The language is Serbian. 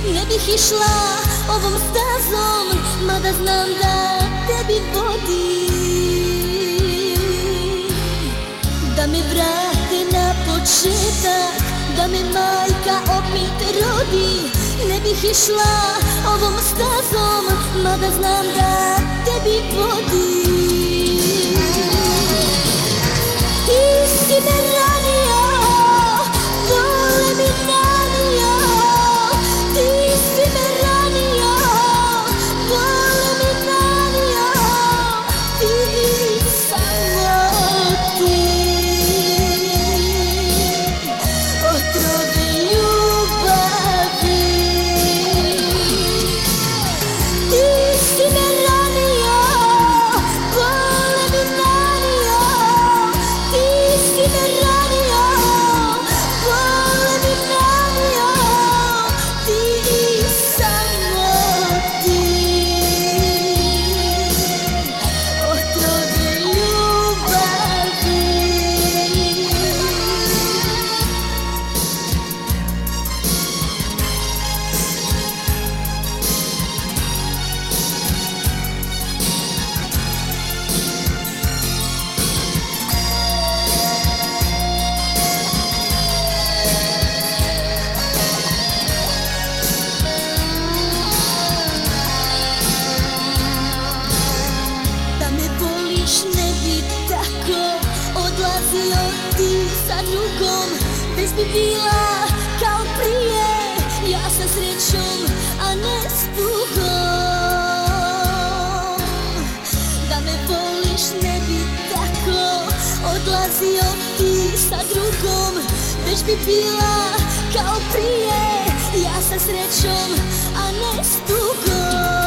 Ne bih išla ovom stazom, mada znam da tebi vodi. Da me vrate na početak, da me majka opet rodi. Ne bih išla ovom stazom, mada znam da tebi vodi. Ti si me ranio, dole mi nanio. Ti si me ranio, dole mi nanio. Ti samo ti. Otrove ljubavi. Ti si me ranio, dole mi nanio. Ti si me ranio, dole mi nanio. Ti samo ti. Otrove ljubavi. Da me voliš ne bi tako odlazio ti sa drugom. Već bi bila kao prije, ja sa srećom, a ne s tugom. Da me voliš ne bi tako odlazio ti sa drugom. Već bi bila kao prije, ja sa srećom, a ne s tugom.